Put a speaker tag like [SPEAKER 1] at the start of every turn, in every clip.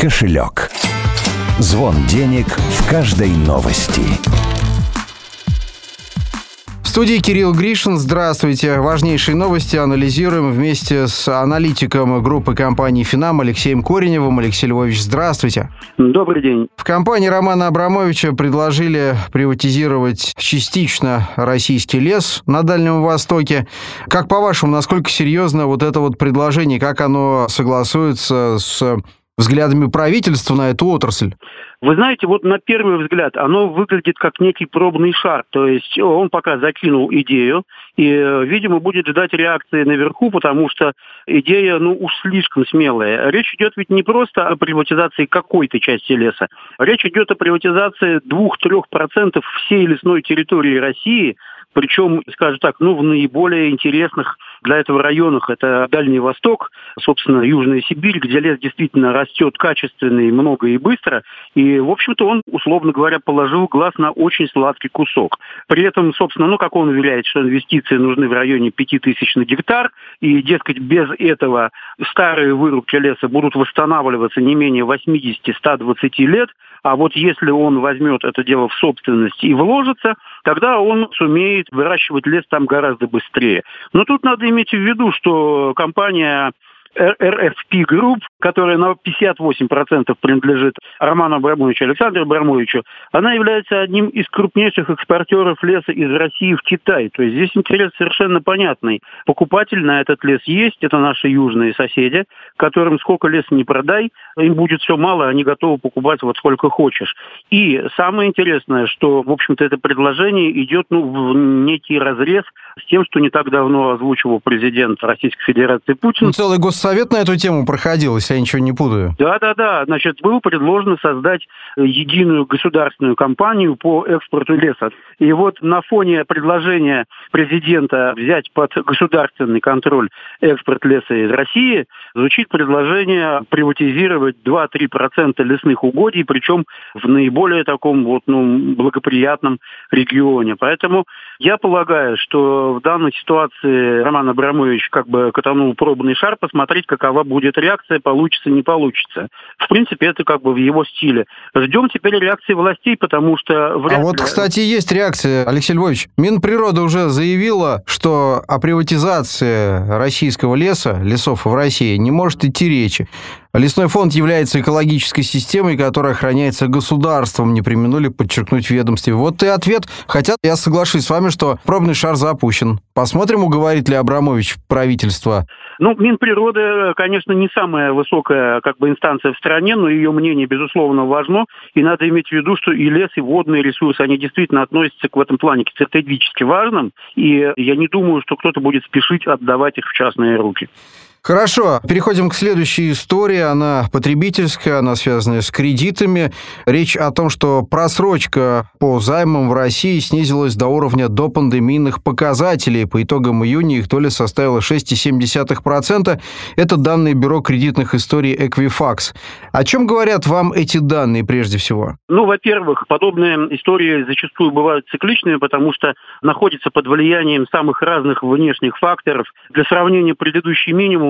[SPEAKER 1] кошелек. Звон денег в каждой новости.
[SPEAKER 2] В студии Кирилл Гришин. Здравствуйте. Важнейшие новости анализируем вместе с аналитиком группы компании «Финам» Алексеем Кореневым. Алексей Львович, здравствуйте.
[SPEAKER 3] Добрый день.
[SPEAKER 2] В компании Романа Абрамовича предложили приватизировать частично российский лес на Дальнем Востоке. Как по-вашему, насколько серьезно вот это вот предложение, как оно согласуется с взглядами правительства на эту отрасль?
[SPEAKER 3] Вы знаете, вот на первый взгляд оно выглядит как некий пробный шар. То есть он пока закинул идею и, видимо, будет ждать реакции наверху, потому что идея, уж слишком смелая. Речь идет ведь не просто о приватизации какой-то части леса. Речь идет о приватизации 2-3% всей лесной территории России, причем, скажем так, в наиболее интересных для этого районах. Это Дальний Восток, собственно, Южная Сибирь, где лес действительно растет качественно и много и быстро. И, в общем-то, он, условно говоря, положил глаз на очень сладкий кусок. При этом, собственно, как он уверяет, что инвестиции нужны в районе 5000 на гектар, и, дескать, без этого старые вырубки леса будут восстанавливаться не менее 80-120 лет, а вот если он возьмет это дело в собственность и вложится, тогда он сумеет выращивать лес там гораздо быстрее. Но тут надо иметь в виду, что компания RFP Group, которая на 58% принадлежит Роману Абрамовичу, Александру Абрамовичу, она является одним из крупнейших экспортеров леса из России в Китай. То есть здесь интерес совершенно понятный. Покупатель на этот лес есть, это наши южные соседи, которым сколько леса не продай, им будет все мало, они готовы покупать вот сколько хочешь. И самое интересное, что, в общем-то, это предложение идет в некий разрез с тем, что не так давно озвучивал президент Российской Федерации Путин.
[SPEAKER 2] Целый госсовет на эту тему проходил, если я ничего не путаю.
[SPEAKER 3] Да. Значит, было предложено создать единую государственную компанию по экспорту леса. И вот на фоне предложения президента взять под государственный контроль экспорт леса из России, звучит предложение приватизировать 2-3% лесных угодий, причем в наиболее таком благоприятном регионе. Поэтому я полагаю, что в данной ситуации Роман Абрамович катанул пробный шар, посмотреть, какова будет реакция, получится, не получится. В принципе, это в его стиле. Ждем теперь реакции властей, потому что...
[SPEAKER 2] Кстати, есть реакция, Алексей Львович. Минприрода уже заявила, что о приватизации российского леса, лесов в России, не может идти речи. Лесной фонд является экологической системой, которая охраняется государством, не преминули подчеркнуть в ведомстве. Вот и ответ. Хотя я соглашусь с вами, что пробный шар запущен. Посмотрим, уговорит ли Абрамович правительство.
[SPEAKER 3] Минприрода, конечно, не самая высокая инстанция в стране, но ее мнение, безусловно, важно. И надо иметь в виду, что и лес, и водные ресурсы, они действительно относятся в этом плане к стратегически важным. И я не думаю, что кто-то будет спешить отдавать их в частные руки.
[SPEAKER 2] Хорошо, переходим к следующей истории. Она потребительская, она связана с кредитами. Речь о том, что просрочка по займам в России снизилась до уровня допандемийных показателей. По итогам июня их доля составила 6,7%. Это данные Бюро кредитных историй Equifax. О чем говорят вам эти данные прежде всего?
[SPEAKER 3] Во-первых, подобные истории зачастую бывают цикличными, потому что находятся под влиянием самых разных внешних факторов. Для сравнения, предыдущий минимум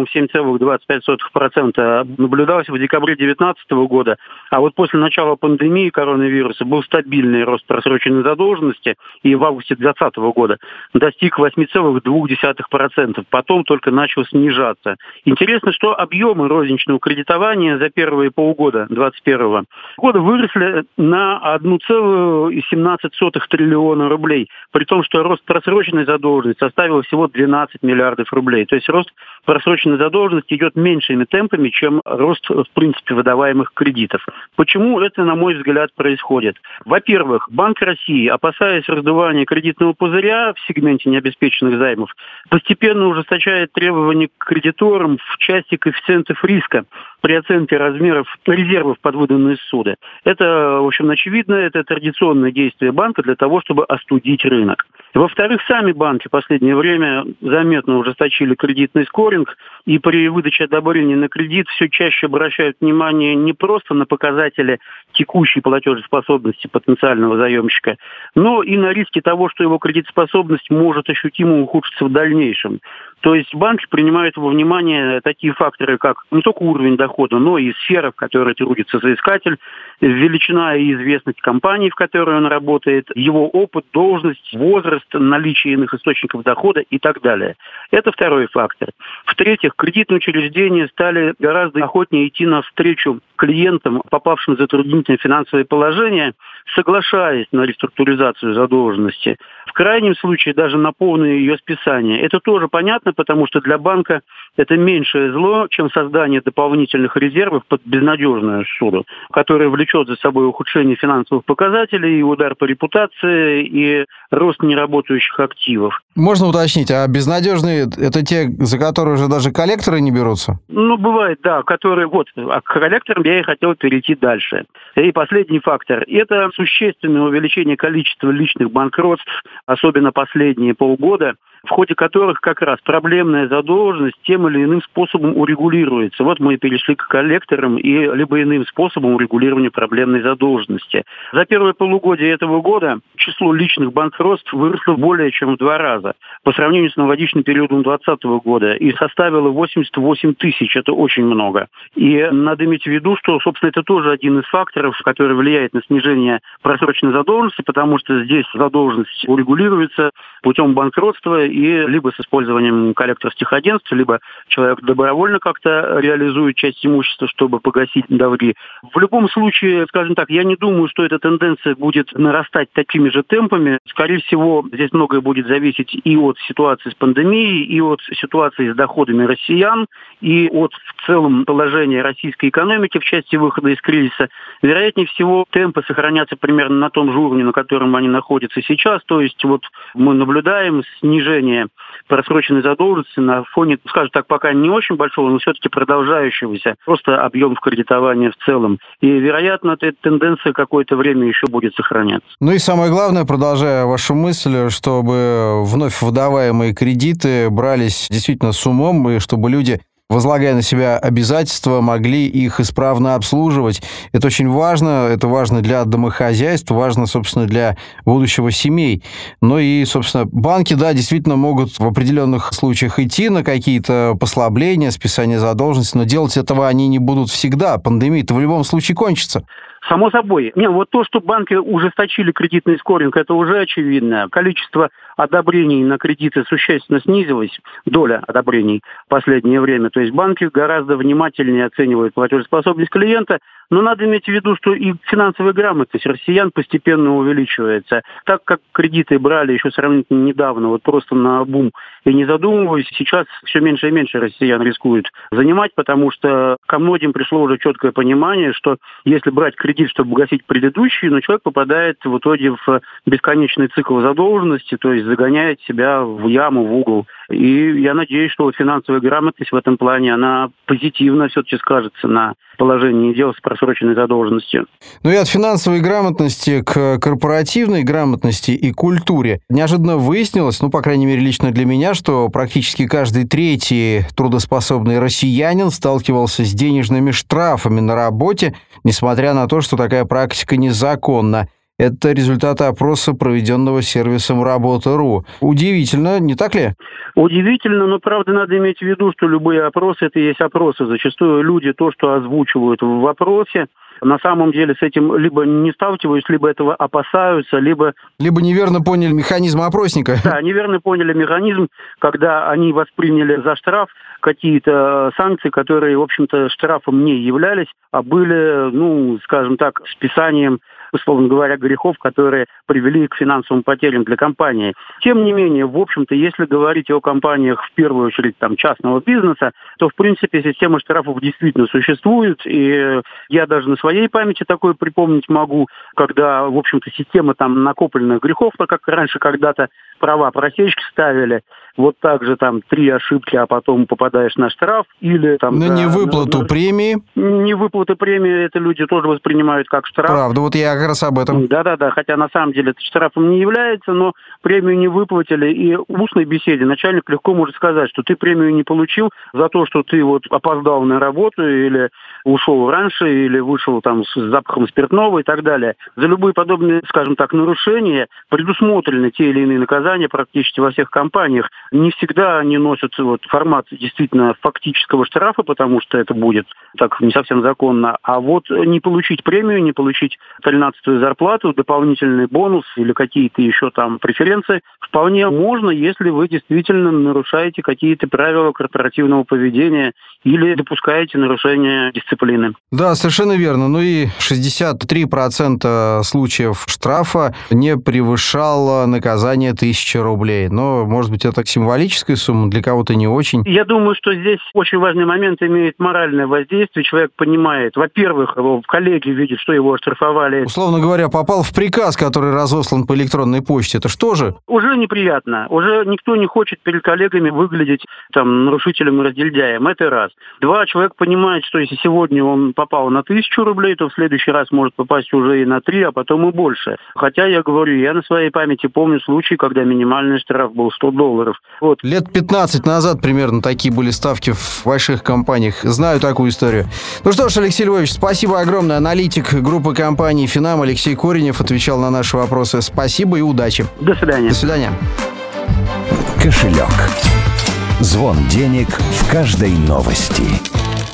[SPEAKER 3] 7,25% наблюдался в декабре 2019 года, а вот после начала пандемии коронавируса был стабильный рост просроченной задолженности, и в августе 2020 года достиг 8,2%, потом только начал снижаться. Интересно, что объемы розничного кредитования за первые полгода 2021 года выросли на 1,17 триллиона рублей, при том, что рост просроченной задолженности составил всего 12 миллиардов рублей. То есть рост просроченной задолженности идет меньшими темпами, чем рост, в принципе, выдаваемых кредитов. Почему это, на мой взгляд, происходит? Во-первых, Банк России, опасаясь раздувания кредитного пузыря в сегменте необеспеченных займов, постепенно ужесточает требования к кредиторам в части коэффициентов риска при оценке размеров резервов под выданные суды. Это, в общем, очевидно, это традиционное действие банка для того, чтобы остудить рынок. Во-вторых, сами банки в последнее время заметно ужесточили кредитный скоринг, и при выдаче одобрения на кредит все чаще обращают внимание не просто на показатели текущей платежеспособности потенциального заемщика, но и на риски того, что его кредитоспособность может ощутимо ухудшиться в дальнейшем. То есть банки принимают во внимание такие факторы, как не только уровень дохода, но и сфера, в которой трудится соискатель, величина и известность компании, в которой он работает, его опыт, должность, возраст, наличие иных источников дохода и так далее. Это второй фактор. В-третьих, кредитные учреждения стали гораздо охотнее идти навстречу клиентам, попавшим в затруднительное финансовое положение, соглашаясь на реструктуризацию задолженности. В крайнем случае даже на полное ее списание. Это тоже понятно, потому что для банка это меньшее зло, чем создание дополнительных резервов под безнадежную ссуду, которая влечет за собой ухудшение финансовых показателей, и удар по репутации, и рост неработающих активов.
[SPEAKER 2] Можно уточнить, а безнадежные – это те, за которые уже даже коллекторы не берутся?
[SPEAKER 3] Ну, бывает, да, которые… А к коллекторам я и хотел перейти дальше. И последний фактор – это существенное увеличение количества личных банкротств, особенно последние полгода, в ходе которых как раз проблемная задолженность тем или иным способом урегулируется. Вот мы и перешли к коллекторам и либо иным способом урегулирования проблемной задолженности. За первое полугодие этого года число личных банкротств выросло более чем в 2 раза по сравнению с аналогичным периодом 2020 года и составило 88 тысяч. Это очень много. И надо иметь в виду, что, собственно, это тоже один из факторов, который влияет на снижение просроченной задолженности, потому что здесь задолженность урегулируется путем банкротства и либо с использованием коллекторских агентств, либо человек добровольно как-то реализует часть имущества, чтобы погасить долги. В любом случае, скажем так, я не думаю, что эта тенденция будет нарастать такими же темпами. Скорее всего, здесь многое будет зависеть и от ситуации с пандемией, и от ситуации с доходами россиян, и от в целом положения российской экономики в части выхода из кризиса. Вероятнее всего, темпы сохранятся примерно на том же уровне, на котором они находятся сейчас. То есть вот мы наблюдаем снижение просроченной задолженности на фоне, скажем так, пока не очень большого, но все-таки продолжающегося просто объемов кредитования в целом. И, вероятно, эта тенденция какое-то время еще будет сохраняться.
[SPEAKER 2] Ну и самое главное, продолжая вашу мысль, чтобы вновь выдаваемые кредиты брались действительно с умом, и чтобы люди, возлагая на себя обязательства, могли их исправно обслуживать. Это очень важно. Это важно для домохозяйств, важно, собственно, для будущего семей. Ну и, собственно, банки, да, действительно могут в определенных случаях идти на какие-то послабления, списание задолженности, но делать этого они не будут всегда. Пандемия-то в любом случае кончится.
[SPEAKER 3] Само собой. Вот то, что банки ужесточили кредитный скоринг, это уже очевидно. Количество одобрений на кредиты существенно снизилось, доля одобрений в последнее время. То есть банки гораздо внимательнее оценивают платежеспособность клиента, но надо иметь в виду, что и финансовая грамотность россиян постепенно увеличивается. Так как кредиты брали еще сравнительно недавно, вот просто на бум и не задумываясь, сейчас все меньше и меньше россиян рискуют занимать, потому что ко многим пришло уже четкое понимание, что если брать кредит, чтобы гасить предыдущий, но человек попадает в итоге в бесконечный цикл задолженности, то есть загоняет себя в яму, в угол. И я надеюсь, что финансовая грамотность в этом плане, она позитивно все-таки скажется на положении дел с просроченной задолженностью.
[SPEAKER 2] Ну и от финансовой грамотности к корпоративной грамотности и культуре. Неожиданно выяснилось, по крайней мере, лично для меня, что практически каждый третий трудоспособный россиянин сталкивался с денежными штрафами на работе, несмотря на то, что такая практика незаконна. Это результаты опроса, проведенного сервисом Работа.ру. Удивительно, не так ли?
[SPEAKER 3] Удивительно, но, правда, надо иметь в виду, что любые опросы – это и есть опросы. Зачастую люди то, что озвучивают в вопросе, на самом деле с этим либо не сталкиваются, либо этого опасаются, либо
[SPEAKER 2] неверно поняли механизм опросника.
[SPEAKER 3] Да, неверно поняли механизм, когда они восприняли за штраф какие-то санкции, которые, в общем-то, штрафом не являлись, а были, скажем так, списанием, условно говоря, грехов, которые привели к финансовым потерям для компании. Тем не менее, в общем-то, если говорить о компаниях в первую очередь частного бизнеса, то, в принципе, система штрафов действительно существует, и я даже на своей памяти такое припомнить могу, когда, в общем-то, система накопленных грехов, так как раньше когда-то права просечки ставили, вот так же 3 ошибки, а потом попадаешь на штраф, или
[SPEAKER 2] на невыплату премии.
[SPEAKER 3] Невыплата премии, это люди тоже воспринимают как штраф.
[SPEAKER 2] Правда, вот я как раз об этом.
[SPEAKER 3] Да-да-да, хотя на самом деле это штрафом не является, но премию не выплатили, и в устной беседе начальник легко может сказать, что ты премию не получил за то, что ты опоздал на работу, или ушел раньше, или вышел с запахом спиртного и так далее. За любые подобные, скажем так, нарушения предусмотрены те или иные наказания практически во всех компаниях. Не всегда они носят формат действительно фактического штрафа, потому что это будет так не совсем законно. А не получить премию, не получить 13-ю зарплату, дополнительный бонус или какие-то еще там преференции вполне можно, если вы действительно нарушаете какие-то правила корпоративного поведения или допускаете нарушение дисциплины.
[SPEAKER 2] Да, совершенно верно. Ну и 63% случаев штрафа не превышало наказание 1000 рублей. Но, может быть, это символическая сумма, для кого-то не очень.
[SPEAKER 3] Я думаю, что здесь очень важный момент имеет моральное воздействие. Человек понимает, во-первых, его коллеги видят, что его оштрафовали.
[SPEAKER 2] Условно говоря, попал в приказ, который разослан по электронной почте. Это что же?
[SPEAKER 3] Уже неприятно. Уже никто не хочет перед коллегами выглядеть нарушителем и разгильдяем. Это раз. 2, человек понимает, что если сегодня он попал на 1000 рублей, то в следующий раз может попасть уже и на 3, а потом и больше. Хотя я говорю, я на своей памяти помню случай, когда минимальный штраф был $100.
[SPEAKER 2] Лет 15 назад примерно такие были ставки в больших компаниях. Знаю такую историю. Ну что ж, Алексей Львович, спасибо огромное. Аналитик группы компаний «Финам» Алексей Коренев отвечал на наши вопросы. Спасибо и удачи.
[SPEAKER 3] До свидания.
[SPEAKER 2] До свидания.
[SPEAKER 1] Кошелек. Звон денег в каждой новости.